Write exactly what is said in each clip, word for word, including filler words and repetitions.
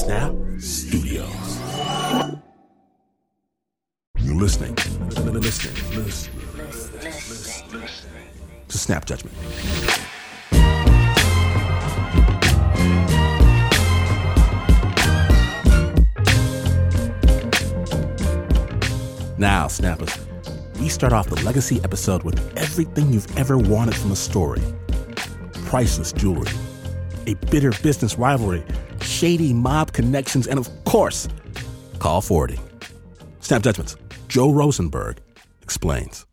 Snap Studios. You're listening, listening, listening, listening to Snap Judgment. Now, Snappers, we start off the legacy episode with everything you've ever wanted from a story. Priceless jewelry, a bitter business rivalry, shady mob connections, and of course, call forwarding. Snap Judgments, Joe Rosenberg explains.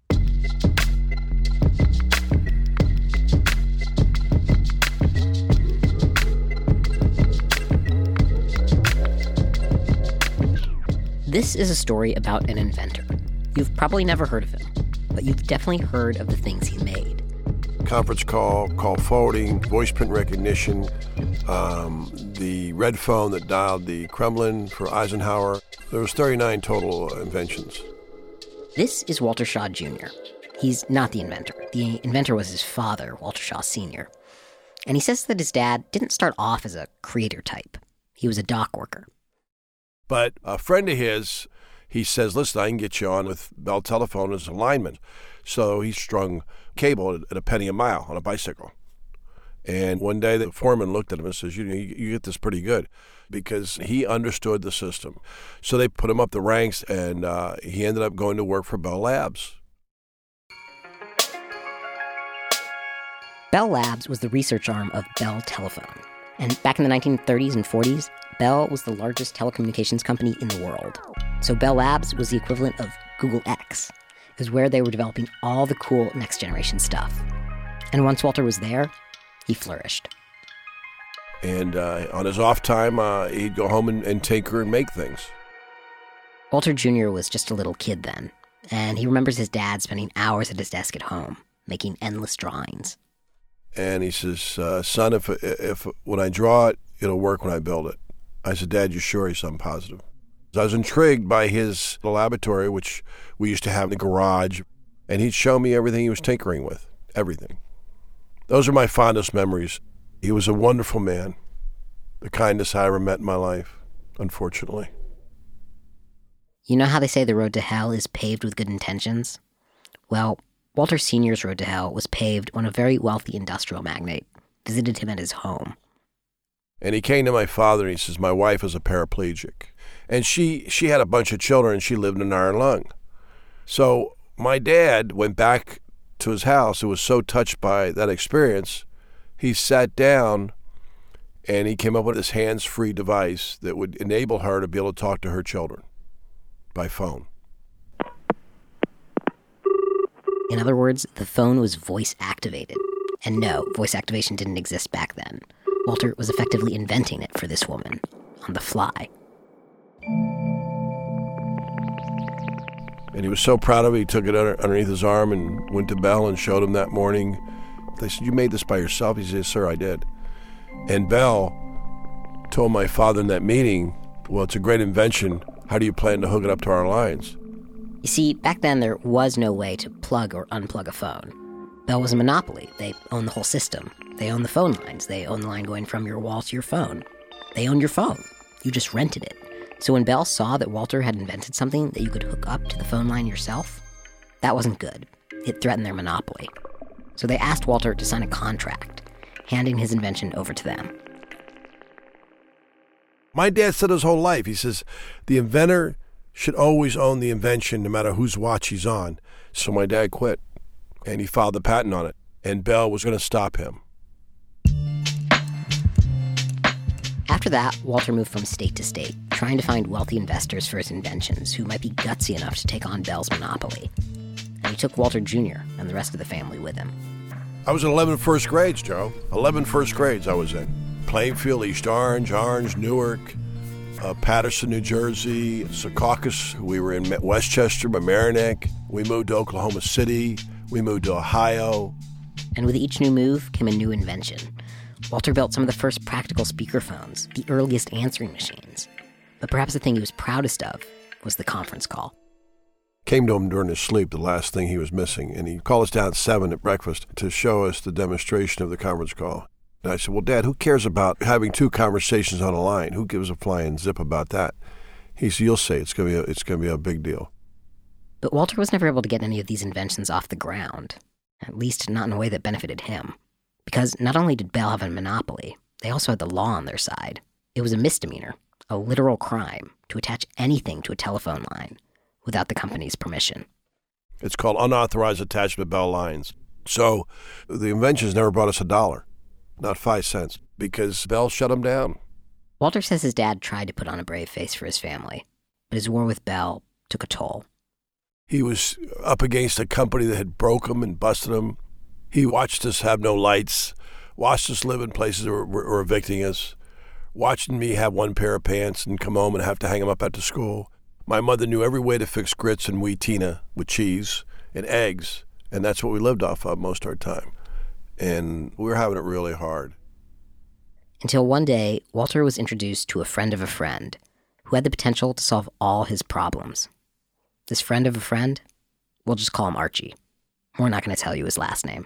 This is a story about an inventor. You've probably never heard of him, but you've definitely heard of the things he made. Conference call, call forwarding, voice print recognition, um, the red phone that dialed the Kremlin for Eisenhower. There was thirty-nine total inventions. This is Walter Shaw Junior He's not the inventor. The inventor was his father, Walter Shaw Senior And he says that his dad didn't start off as a creator type. He was a dock worker. But a friend of his, he says, listen, I can get you on with Bell Telephone as a lineman. So he strung cable at a penny a mile on a bicycle. And one day the foreman looked at him and says, you, you get this pretty good, because he understood the system. So they put him up the ranks, and uh, he ended up going to work for Bell Labs. Bell Labs was the research arm of Bell Telephone. And back in the nineteen thirties and forties, Bell was the largest telecommunications company in the world. So Bell Labs was the equivalent of Google X. It was where they were developing all the cool next-generation stuff. And once Walter was there, he flourished. And uh, on his off time, uh, he'd go home and, and tinker and make things. Walter Junior was just a little kid then, and he remembers his dad spending hours at his desk at home, making endless drawings. And he says, uh, son, if, if when I draw it, it'll work when I build it. I said, Dad, you sure? He said, I'm positive. I was intrigued by his laboratory, which we used to have in the garage, and he'd show me everything he was tinkering with, everything. Those are my fondest memories. He was a wonderful man, the kindest I ever met in my life, unfortunately. You know how they say the road to hell is paved with good intentions? Well, Walter Senior's road to hell was paved when a very wealthy industrial magnate visited him at his home. And he came to my father and he says, my wife is a paraplegic. And she, she had a bunch of children and she lived in an iron lung. So my dad went back to his house and was so touched by that experience, he sat down and he came up with this hands-free device that would enable her to be able to talk to her children by phone. In other words, the phone was voice-activated. And no, voice activation didn't exist back then. Walter was effectively inventing it for this woman, on the fly. And he was so proud of it, he took it under, underneath his arm and went to Bell and showed him that morning. They said, you made this by yourself? He said, yes, sir, I did. And Bell told my father in that meeting, well, it's a great invention. How do you plan to hook it up to our lines? You see, back then there was no way to plug or unplug a phone. Bell was a monopoly. They owned the whole system. They owned the phone lines. They owned the line going from your wall to your phone. They owned your phone. You just rented it. So when Bell saw that Walter had invented something that you could hook up to the phone line yourself, that wasn't good. It threatened their monopoly. So they asked Walter to sign a contract, handing his invention over to them. My dad said his whole life, he says, the inventor should always own the invention no matter whose watch he's on. So my dad quit, and he filed the patent on it, and Bell was going to stop him. After that, Walter moved from state to state, trying to find wealthy investors for his inventions who might be gutsy enough to take on Bell's monopoly. And he took Walter Junior and the rest of the family with him. I was in eleven first grades, Joe. eleven first grades I was in. Plainfield, East Orange, Orange, Newark, uh, Patterson, New Jersey, Secaucus. We were in Westchester, Mamaroneck. We moved to Oklahoma City. We moved to Ohio. And with each new move came a new invention. Walter built some of the first practical speakerphones, the earliest answering machines. But perhaps the thing he was proudest of was the conference call. Came to him during his sleep, the last thing he was missing, and he called us down at seven at breakfast to show us the demonstration of the conference call. And I said, well, Dad, who cares about having two conversations on a line? Who gives a flying zip about that? He said, you'll see. It's going to be a, it's going to be a big deal. But Walter was never able to get any of these inventions off the ground, at least not in a way that benefited him. Because not only did Bell have a monopoly, they also had the law on their side. It was a misdemeanor, a literal crime, to attach anything to a telephone line without the company's permission. It's called unauthorized attachment of Bell lines. So the inventions never brought us a dollar, not five cents, because Bell shut them down. Walter says his dad tried to put on a brave face for his family, but his war with Bell took a toll. He was up against a company that had broke him and busted him. He watched us have no lights, watched us live in places that were, were, were evicting us, watching me have one pair of pants and come home and have to hang them up after school. My mother knew every way to fix grits and wheatina with cheese and eggs, and that's what we lived off of most of our time. And we were having it really hard. Until one day, Walter was introduced to a friend of a friend who had the potential to solve all his problems. This friend of a friend, we'll just call him Archie. We're not going to tell you his last name.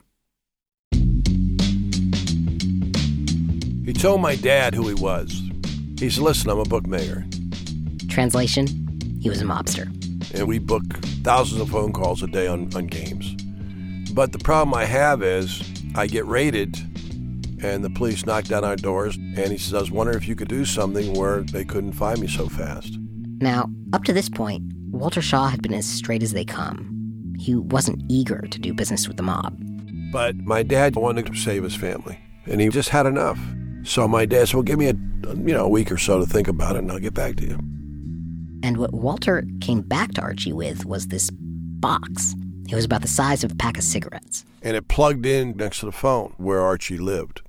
He told my dad who he was. He said, listen, I'm a bookmaker. Translation, he was a mobster. And we book thousands of phone calls a day on, on games. But the problem I have is I get raided and the police knock down our doors. And he says, I was wondering if you could do something where they couldn't find me so fast. Now, up to this point, Walter Shaw had been as straight as they come. He wasn't eager to do business with the mob. But my dad wanted to save his family, and he just had enough. So my dad said, well, give me a, you know, a week or so to think about it, and I'll get back to you. And what Walter came back to Archie with was this box. It was about the size of a pack of cigarettes. And it plugged in next to the phone where Archie lived.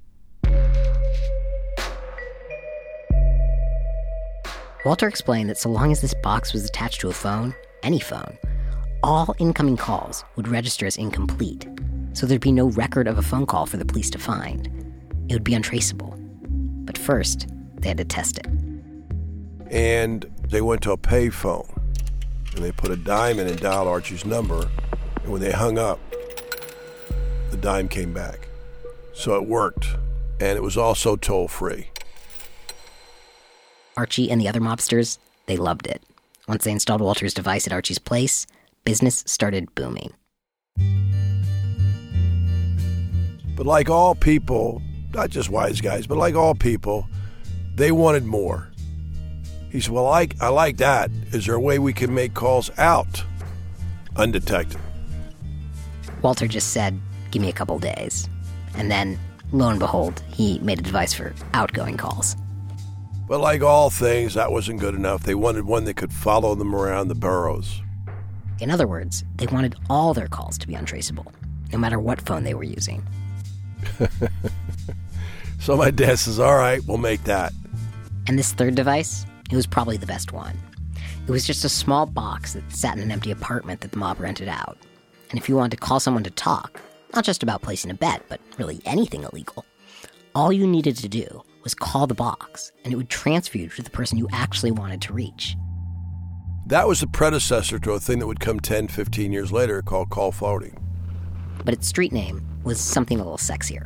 Walter explained that so long as this box was attached to a phone, any phone, all incoming calls would register as incomplete, so there'd be no record of a phone call for the police to find. It would be untraceable. But first, they had to test it. And they went to a pay phone, and they put a dime in and dialed Archie's number, and when they hung up, the dime came back. So it worked, and it was also toll-free. Archie and the other mobsters, they loved it. Once they installed Walter's device at Archie's place, business started booming. But like all people, not just wise guys, but like all people, they wanted more. He said, well, I, I like that. Is there a way we can make calls out undetected? Walter just said, give me a couple days. And then, lo and behold, he made a device for outgoing calls. But like all things, that wasn't good enough. They wanted one that could follow them around the boroughs. In other words, they wanted all their calls to be untraceable, no matter what phone they were using. So my dad says, all right, we'll make that. And this third device, it was probably the best one. It was just a small box that sat in an empty apartment that the mob rented out. And if you wanted to call someone to talk, not just about placing a bet, but really anything illegal, all you needed to do was call the box, and it would transfer you to the person you actually wanted to reach. That was the predecessor to a thing that would come ten, fifteen years later called call forwarding. But its street name was something a little sexier.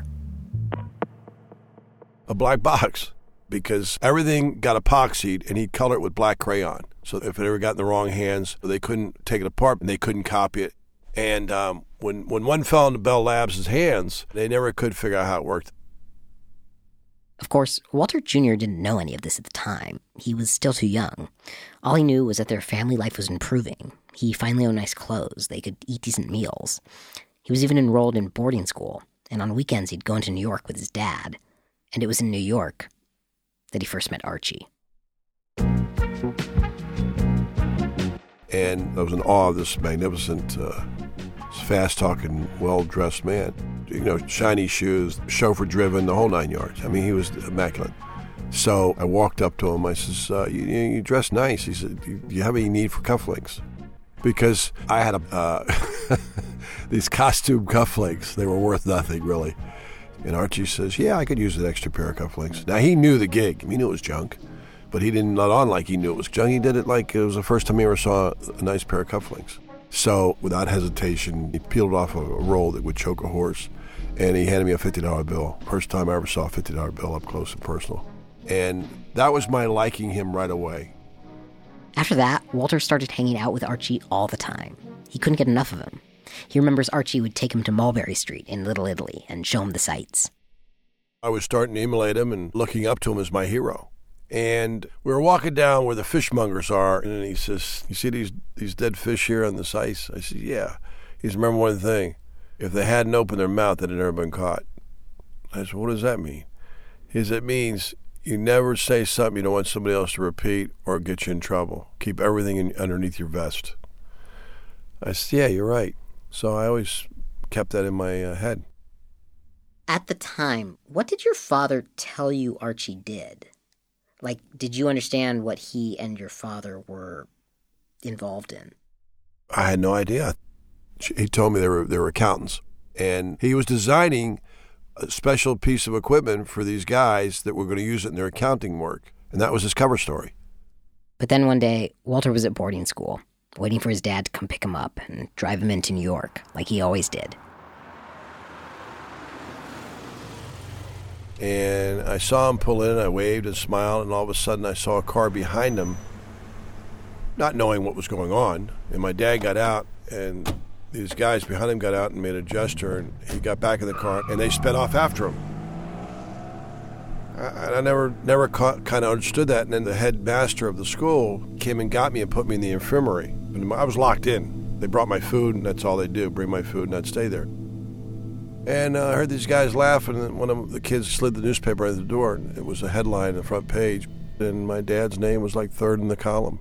A black box, because everything got epoxied, and he'd color it with black crayon. So if it ever got in the wrong hands, they couldn't take it apart, and they couldn't copy it. And um, when, when one fell into Bell Labs' hands, they never could figure out how it worked. Of course, Walter Junior didn't know any of this at the time. He was still too young. All he knew was that their family life was improving. He finally owned nice clothes. They could eat decent meals. He was even enrolled in boarding school, and on weekends he'd go into New York with his dad. And it was in New York that he first met Archie. And I was in awe of this magnificent, uh, fast-talking, well-dressed man. You know, shiny shoes, chauffeur-driven, the whole nine yards. I mean, he was immaculate. So I walked up to him. I says, uh, you, you dress nice. He said, do you have any need for cufflinks? Because I had a, uh, these costume cufflinks. They were worth nothing, really. And Archie says, yeah, I could use an extra pair of cufflinks. Now, he knew the gig. He knew it was junk. But he didn't let on like he knew it was junk. He did it like it was the first time he ever saw a nice pair of cufflinks. So, without hesitation, he peeled off a roll that would choke a horse and he handed me a fifty dollar bill. First time I ever saw a fifty dollar bill up close and personal. And that was my liking him right away. After that, Walter started hanging out with Archie all the time. He couldn't get enough of him. He remembers Archie would take him to Mulberry Street in Little Italy and show him the sights. I was starting to emulate him and looking up to him as my hero. And we were walking down where the fishmongers are, and he says, "You see these these dead fish here on this ice?" I said, "Yeah." He says, "Remember one thing, if they hadn't opened their mouth, they'd have never been caught." I said, "What does that mean?" He says, "It means you never say something you don't want somebody else to repeat or get you in trouble. Keep everything in, underneath your vest." I said, "Yeah, you're right." So I always kept that in my uh, head. At the time, what did your father tell you Archie did? Like, did you understand what he and your father were involved in? I had no idea. He told me they were they were accountants, and he was designing a special piece of equipment for these guys that were going to use it in their accounting work, and that was his cover story. But then one day, Walter was at boarding school, waiting for his dad to come pick him up and drive him into New York, like he always did. And I saw him pull in, I waved and smiled, and all of a sudden I saw a car behind him, not knowing what was going on. And my dad got out, and these guys behind him got out and made a gesture, and he got back in the car, and they sped off after him. I, I never never ca- kind of understood that. And then the headmaster of the school came and got me and put me in the infirmary. And I was locked in. They brought my food, and that's all they do, bring my food, and I'd stay there. And uh, I heard these guys laughing, and one of the kids slid the newspaper out the door. And it was a headline on the front page, and my dad's name was like third in the column.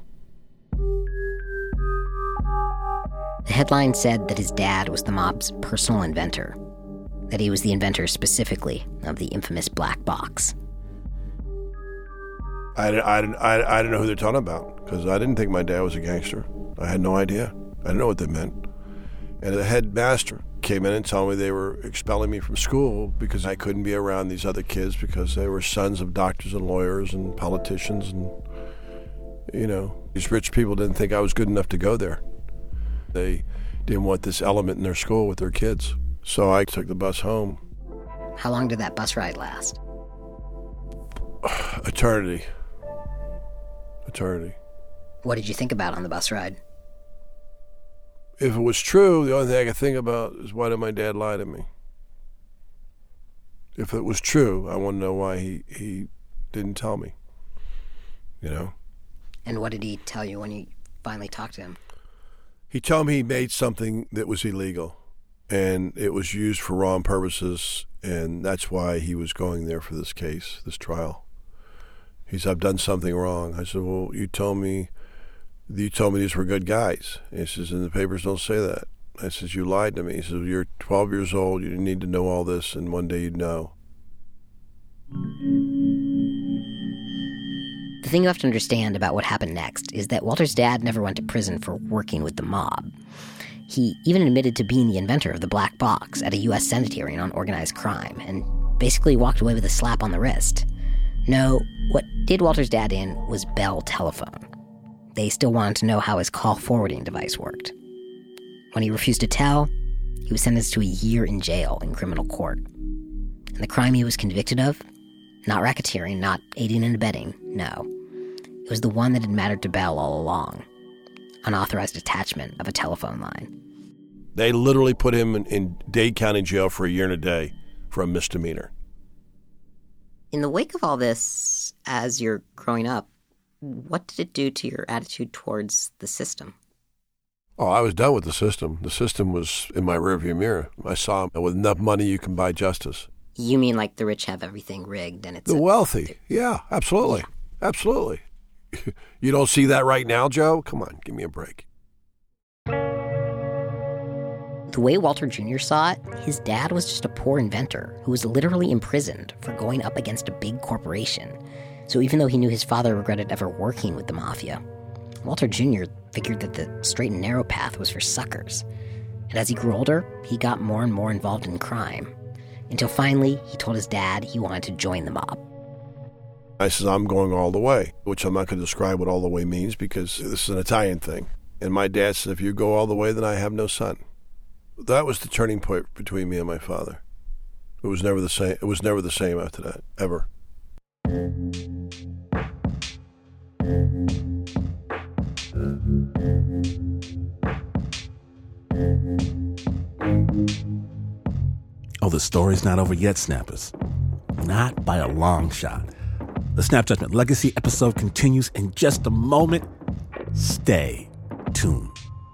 The headline said that his dad was the mob's personal inventor, that he was the inventor specifically of the infamous black box. I, I, I, I didn't know who they're talking about, because I didn't think my dad was a gangster. I had no idea. I didn't know what they meant. And the headmaster came in and told me they were expelling me from school because I couldn't be around these other kids because they were sons of doctors and lawyers and politicians, and, you know, these rich people didn't think I was good enough to go there. They didn't want this element in their school with their kids. So I took the bus home. How long did that bus ride last? Eternity. Eternity. What did you think about on the bus ride? If it was true, the only thing I could think about is, why did my dad lie to me? If it was true, I want to know why he, he didn't tell me, you know? And what did he tell you when you finally talked to him? He told me he made something that was illegal, and it was used for wrong purposes, and that's why he was going there for this case, this trial. He said, "I've done something wrong." I said, "Well, you told me you told me these were good guys." He says, "And the papers don't say that." I says, "You lied to me." He says, "You're twelve years old, you didn't need to know all this, and one day you'd know." The thing you have to understand about what happened next is that Walter's dad never went to prison for working with the mob. He even admitted to being the inventor of the black box at a U S Senate hearing on organized crime, and basically walked away with a slap on the wrist. No, what did Walter's dad in was Bell Telephone. They still wanted to know how his call forwarding device worked. When he refused to tell, he was sentenced to a year in jail in criminal court. And the crime he was convicted of? Not racketeering, not aiding and abetting, no. It was the one that had mattered to Bell all along. Unauthorized attachment of a telephone line. They literally put him in, in Dade County jail for a year and a day for a misdemeanor. In the wake of all this, as you're growing up, what did it do to your attitude towards the system? Oh, I was done with the system. The system was in my rearview mirror. I saw with enough money you can buy justice. You mean like the rich have everything rigged and it's... The a, wealthy. Yeah, absolutely. Yeah. Absolutely. You don't see that right now, Joe? Come on, give me a break. The way Walter Junior saw it, his dad was just a poor inventor who was literally imprisoned for going up against a big corporation. So even though he knew his father regretted ever working with the mafia, Walter Junior figured that the straight and narrow path was for suckers. And as he grew older, he got more and more involved in crime. Until finally, he told his dad he wanted to join the mob. I said, "I'm going all the way," which I'm not going to describe what all the way means because this is an Italian thing. And my dad said, "If you go all the way, then I have no son." That was the turning point between me and my father. It was never the same. It was never the same after that, ever. Oh, the story's not over yet, Snappers. Not by a long shot. The Snap Judgment Legacy episode continues in just a moment. Stay tuned.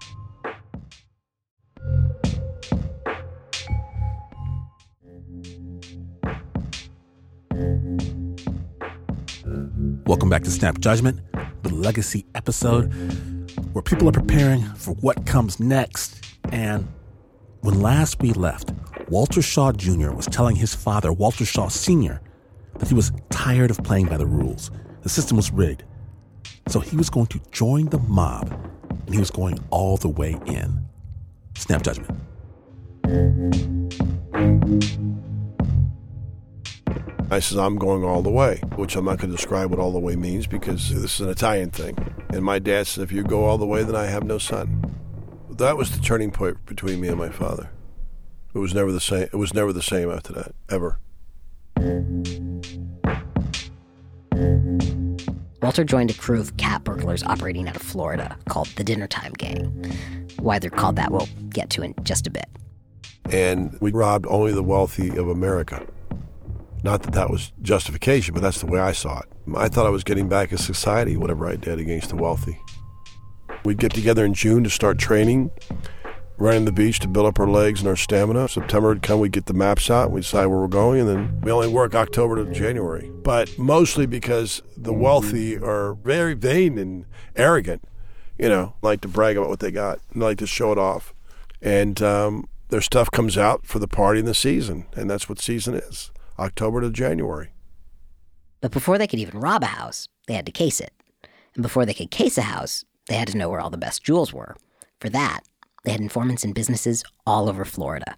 Welcome back to Snap Judgment, the Legacy episode where people are preparing for what comes next. And when last we left, Walter Shaw Junior was telling his father, Walter Shaw Senior, that he was tired of playing by the rules. The system was rigged. So he was going to join the mob, and he was going all the way in. Snap Judgment. I says, I'm going all the way, which I'm not going to describe what all the way means because this is an Italian thing. And my dad says, if you go all the way, then I have no son. That was the turning point between me and my father. It was never the same. It was never the same after that, ever. Walter joined a crew of cat burglars operating out of Florida called the Dinner Time Gang. Why they're called that, we'll get to in just a bit. And we robbed only the wealthy of America. Not that that was justification, but that's the way I saw it. I thought I was getting back at society, whatever I did against the wealthy. We'd get together in June to start training, running the beach to build up our legs and our stamina. September would come, we'd get the maps out, we'd decide where we're going, and then we only work October to January. But mostly because the wealthy are very vain and arrogant, you know, like to brag about what they got and like to show it off. And um, their stuff comes out for the party in the season, and that's what season is, October to January. But before they could even rob a house, they had to case it. And before they could case a house, they had to know where all the best jewels were. For that, they had informants in businesses all over Florida.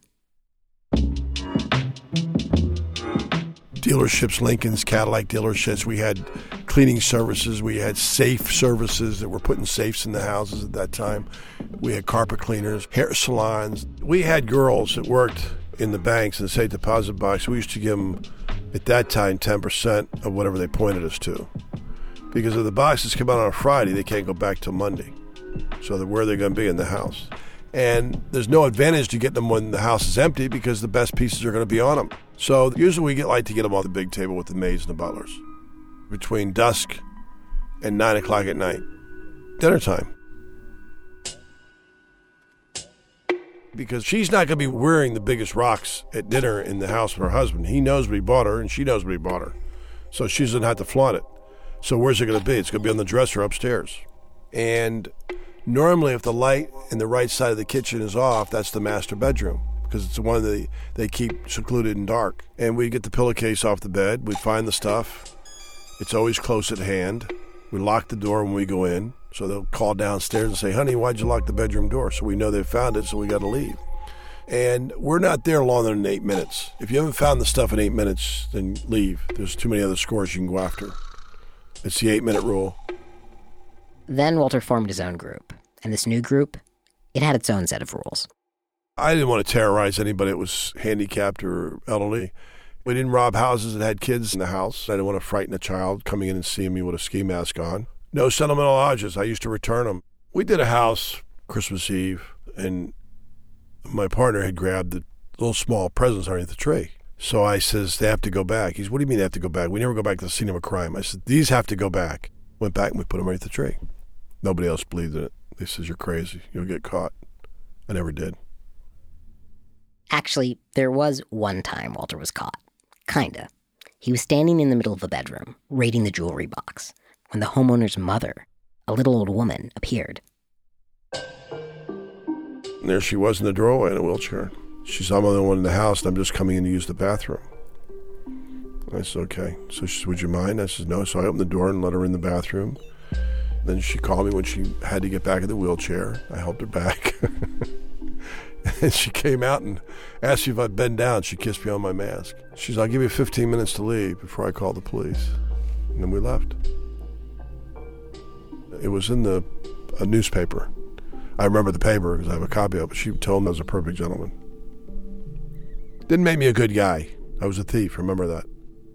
Dealerships, Lincoln's, Cadillac dealerships. We had cleaning services. We had safe services that were putting safes in the houses at that time. We had carpet cleaners, hair salons. We had girls that worked in the banks and safe deposit box. We used to give them, at that time, ten percent of whatever they pointed us to. Because if the boxes come out on a Friday, they can't go back till Monday. So that where are they going to be in the house? And there's no advantage to get them when the house is empty because the best pieces are going to be on them. So usually we get like to get them on the big table with the maids and the butlers between dusk and nine o'clock at night. Dinner time. Because she's not going to be wearing the biggest rocks at dinner in the house with her husband. He knows what he bought her and she knows what he bought her. So she doesn't have to flaunt it. So where's it going to be? It's going to be on the dresser upstairs. And normally, if the light in the right side of the kitchen is off, that's the master bedroom because it's the one that they keep secluded and dark. And we get the pillowcase off the bed. We find the stuff. It's always close at hand. We lock the door when we go in. So they'll call downstairs and say, honey, why'd you lock the bedroom door? So we know they found it, so we got to leave. And we're not there longer than eight minutes. If you haven't found the stuff in eight minutes, then leave. There's too many other scores you can go after. It's the eight-minute rule. Then Walter formed his own group. And this new group, it had its own set of rules. I didn't want to terrorize anybody that was handicapped or elderly. We didn't rob houses that had kids in the house. I didn't want to frighten a child coming in and seeing me with a ski mask on. No sentimental lodges. I used to return them. We did a house Christmas Eve, and my partner had grabbed the little small presents underneath the tree. So I says, they have to go back. He says, what do you mean they have to go back? We never go back to the scene of a crime. I said, these have to go back. Went back and we put them underneath the tree. Nobody else believed in it. They says, you're crazy. You'll get caught. I never did. Actually, there was one time Walter was caught. Kinda. He was standing in the middle of a bedroom, raiding the jewelry box, when the homeowner's mother, a little old woman, appeared. And there she was in the doorway in a wheelchair. She saw I'm the only one in the house, and I'm just coming in to use the bathroom. I said, okay. So she said, would you mind? I said, no. So I opened the door and let her in the bathroom. Then she called me when she had to get back in the wheelchair. I helped her back. And she came out and asked me if I'd bend down. She kissed me on my mask. She said, I'll give you fifteen minutes to leave before I call the police. And then we left. It was in the a newspaper. I remember the paper because I have a copy of it. She told me I was a perfect gentleman. Didn't make me a good guy. I was a thief, remember that.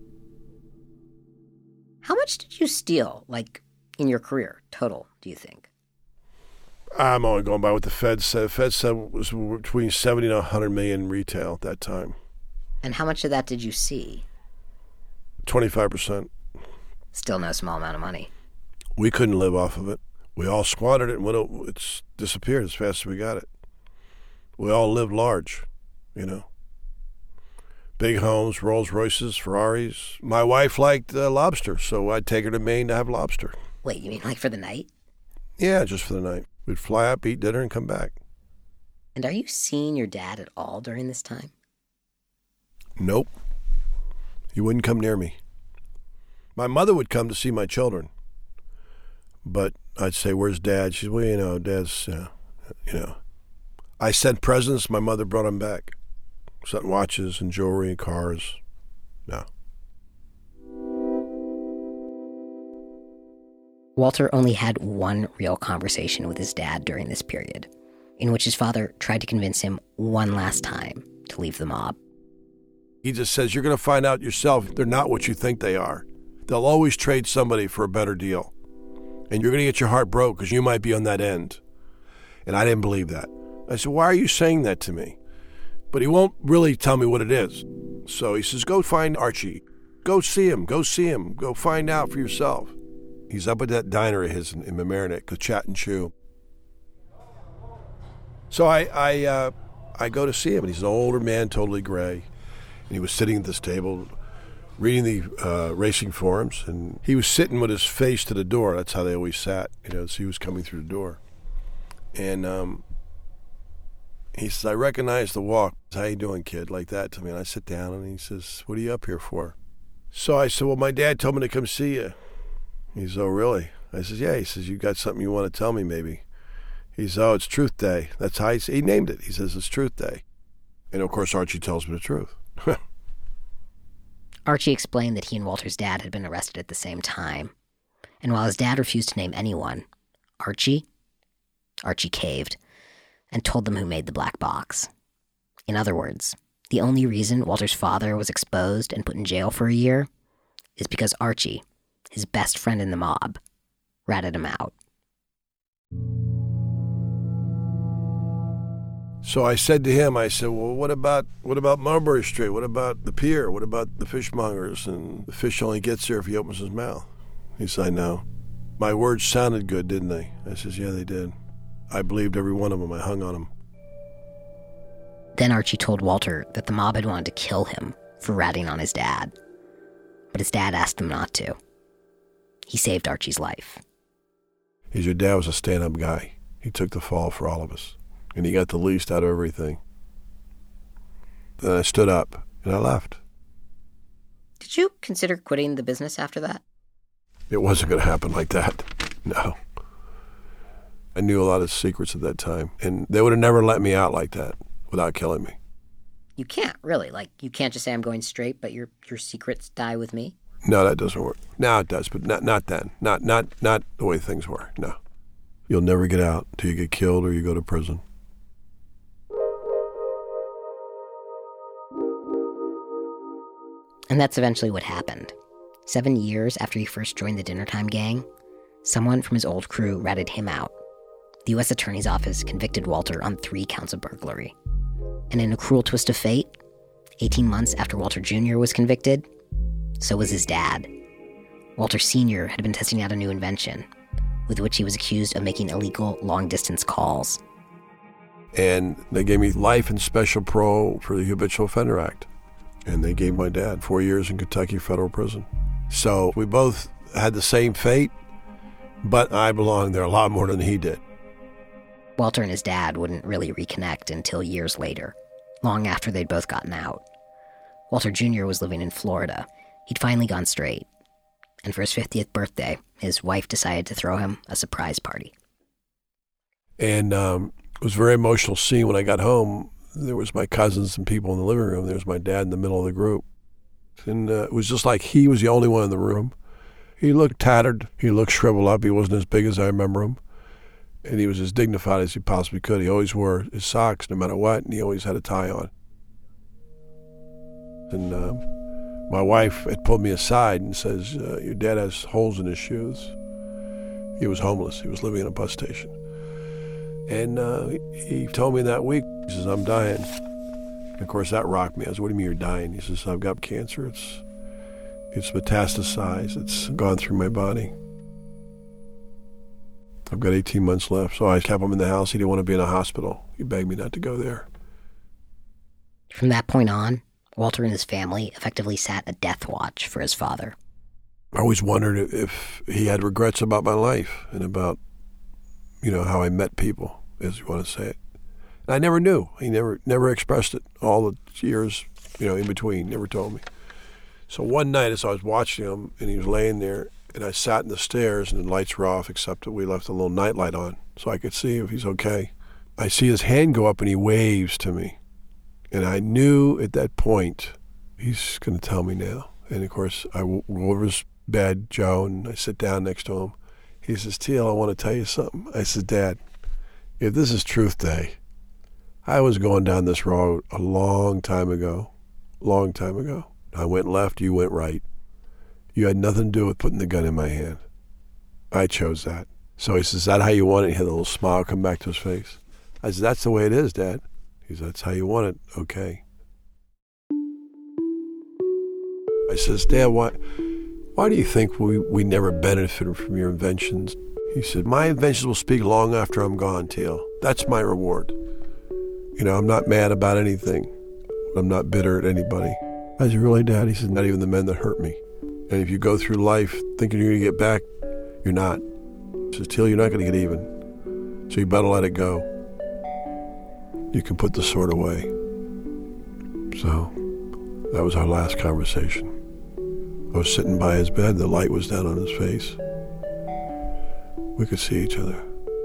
How much did you steal, like, in your career, total, do you think? I'm only going by what the Fed said. The Fed said it was between seventy and one hundred million retail at that time. And how much of that did you see? twenty-five percent. Still no small amount of money. We couldn't live off of it. We all squandered it, and when it, it's disappeared as fast as we got it. We all lived large, you know. Big homes, Rolls Royces, Ferraris. My wife liked uh, lobster, so I'd take her to Maine to have lobster. Wait, you mean like for the night? Yeah, just for the night. We'd fly up, eat dinner, and come back. And are you seeing your dad at all during this time? Nope. He wouldn't come near me. My mother would come to see my children. But I'd say, where's Dad? She's, well, you know, Dad's, uh, you know. I sent presents. My mother brought them back. Sent watches and jewelry and cars. No. Walter only had one real conversation with his dad during this period, in which his father tried to convince him one last time to leave the mob. He just says, you're going to find out yourself they're not what you think they are. They'll always trade somebody for a better deal. And you're going to get your heart broke because you might be on that end. And I didn't believe that. I said, why are you saying that to me? But he won't really tell me what it is. So he says, go find Archie. Go see him. Go see him. Go find out for yourself. He's up at that diner of his in, in Mamaroneck, go chat and chew. So I I, uh, I go to see him, and he's an older man, totally gray. And he was sitting at this table reading the uh, racing forums, and he was sitting with his face to the door. That's how they always sat, you know, so he was coming through the door. And um, he says, I recognize the walk. How you doing, kid? Like that to me. And I sit down, and he says, what are you up here for? So I said, well, my dad told me to come see you. He says, oh, really? I says, yeah. He says, you got something you want to tell me, maybe? He says, oh, it's Truth Day. That's how he, he named it. He says, it's Truth Day. And, of course, Archie tells me the truth. Archie explained that he and Walter's dad had been arrested at the same time. And while his dad refused to name anyone, Archie, Archie caved and told them who made the black box. In other words, the only reason Walter's father was exposed and put in jail for a year is because Archie, his best friend in the mob, ratted him out. So I said to him, I said, well, what about what about Mulberry Street? What about the pier? What about the fishmongers? And the fish only gets there if he opens his mouth. He said, I know. My words sounded good, didn't they? I says, yeah, they did. I believed every one of them. I hung on them. Then Archie told Walter that the mob had wanted to kill him for ratting on his dad. But his dad asked him not to. He saved Archie's life. His your dad was a stand-up guy. He took the fall for all of us. And he got the least out of everything. Then I stood up, and I left. Did you consider quitting the business after that? It wasn't going to happen like that. No. I knew a lot of secrets at that time, and they would have never let me out like that without killing me. You can't, really. Like, you can't just say I'm going straight, but your your secrets die with me? No, that doesn't work. Now it does, but not not then. Not not not the way things were, no. You'll never get out until you get killed or you go to prison. And that's eventually what happened. Seven years after he first joined the Dinnertime Gang, someone from his old crew ratted him out. The U S Attorney's Office convicted Walter on three counts of burglary. And in a cruel twist of fate, eighteen months after Walter Junior was convicted, so was his dad. Walter Senior had been testing out a new invention, with which he was accused of making illegal long-distance calls. And they gave me life and special parole for the Habitual Offender Act. And they gave my dad four years in Kentucky federal prison. So we both had the same fate, but I belonged there a lot more than he did. Walter and his dad wouldn't really reconnect until years later, long after they'd both gotten out. Walter Junior was living in Florida. He'd finally gone straight. And for his fiftieth birthday, his wife decided to throw him a surprise party. And um, it was a very emotional scene when I got home. There was my cousins and people in the living room. There was my dad in the middle of the group. And uh, it was just like he was the only one in the room. He looked tattered. He looked shriveled up. He wasn't as big as I remember him. And he was as dignified as he possibly could. He always wore his socks no matter what, and he always had a tie on. And uh, my wife had pulled me aside and says, uh, your dad has holes in his shoes. He was homeless. He was living in a bus station. And uh, he told me that week, he says, I'm dying. And of course, that rocked me. I said, what do you mean you're dying? He says, I've got cancer. It's, it's metastasized. It's gone through my body. I've got eighteen months left. So I kept him in the house. He didn't want to be in a hospital. He begged me not to go there. From that point on, Walter and his family effectively sat a death watch for his father. I always wondered if he had regrets about my life and about, you know, how I met people, as you want to say it. And I never knew. He never never expressed it all the years, you know, in between, never told me. So one night as I was watching him and he was laying there, and I sat in the stairs and the lights were off except that we left a little nightlight on so I could see if he's okay. I see his hand go up and he waves to me. And I knew at that point, he's going to tell me now. And of course, I go over his bed, Joe, and I sit down next to him. He says, Teal, I want to tell you something. I said, Dad, if this is Truth Day, I was going down this road a long time ago, long time ago. I went left, you went right. You had nothing to do with putting the gun in my hand. I chose that. So he says, is that how you want it? He had a little smile come back to his face. I said, that's the way it is, Dad. He said, that's how you want it. Okay. I says, Dad, why, why do you think we, we never benefited from your inventions? He said, my inventions will speak long after I'm gone, Teal. That's my reward. You know, I'm not mad about anything. I'm not bitter at anybody. I said, really, Dad? He said, not even the men that hurt me. And if you go through life thinking you're going to get back, you're not. He says, Teal, you're not going to get even. So you better let it go. You can put the sword away. So that was our last conversation. I was sitting by his bed. The light was down on his face. We could see each other.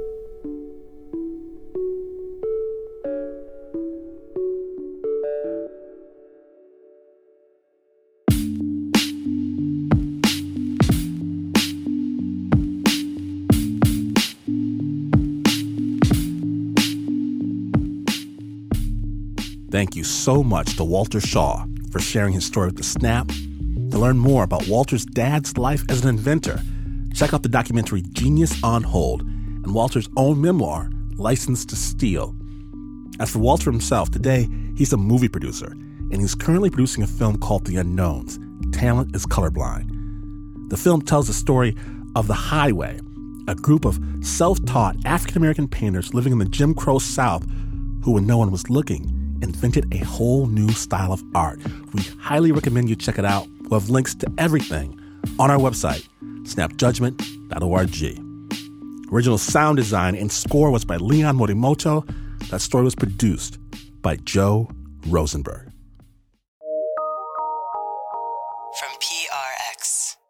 Thank you so much to Walter Shaw for sharing his story with The Snap. To learn more about Walter's dad's life as an inventor, check out the documentary Genius on Hold and Walter's own memoir, License to Steal. As for Walter himself, today he's a movie producer, and he's currently producing a film called The Unknowns, Talent is Colorblind. The film tells the story of The Highway, a group of self-taught African-American painters living in the Jim Crow South who, when no one was looking, invented a whole new style of art. We highly recommend you check it out. We'll have links to everything on our website, snap judgment dot org. Original sound design and score was by Leon Morimoto. That story was produced by Joe Rosenberg. From P R X.